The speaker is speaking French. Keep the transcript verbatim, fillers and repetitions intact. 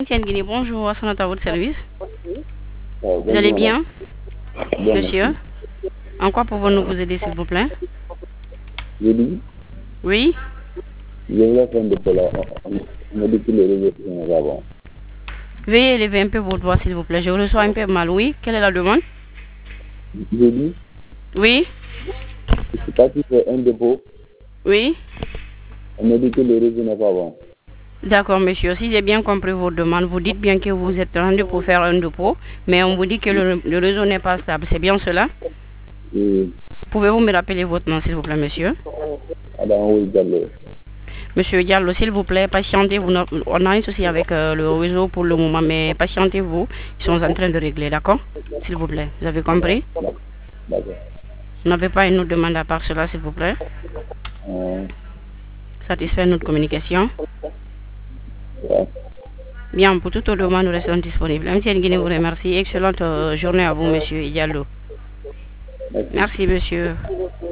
Tiens Guinée, bonjour, à son à votre service. Euh, Vous allez bonjour, bien, madame. Bien, monsieur? merci. En quoi pouvons-nous vous aider, s'il vous plaît? Je dis, Oui? je voulais faire un dépôt là. On on m'a dit que les réseaux sont avant. Veuillez élever un peu votre voix, s'il vous plaît. Je vous reçois un peu mal. Oui? Quelle est la demande? Je dis, Oui? je suis parti faire un dépôt. Oui? On m'a dit que le réseau n'est pas bon. D'accord, monsieur. Si j'ai bien compris votre demande, vous dites bien que vous êtes rendu pour faire un dépôt, mais on vous dit que le, le réseau n'est pas stable. C'est bien cela? Et Pouvez-vous me rappeler votre nom, s'il vous plaît, monsieur? Adam oui, Diallo. Monsieur Diallo, s'il vous plaît, patientez-vous. Non, on a un souci avec euh, le réseau pour le moment, mais patientez-vous. Ils sont en train de régler, d'accord? S'il vous plaît. Vous avez compris? D'accord. Vous n'avez pas une autre demande à part cela, s'il vous plaît? Euh, Satisfait notre communication? ouais. Bien, pour toute autre demande, nous restons disponibles. M. Nguyen vous remercie. Excellente euh, journée à vous, monsieur Diallo. Merci. Merci, monsieur.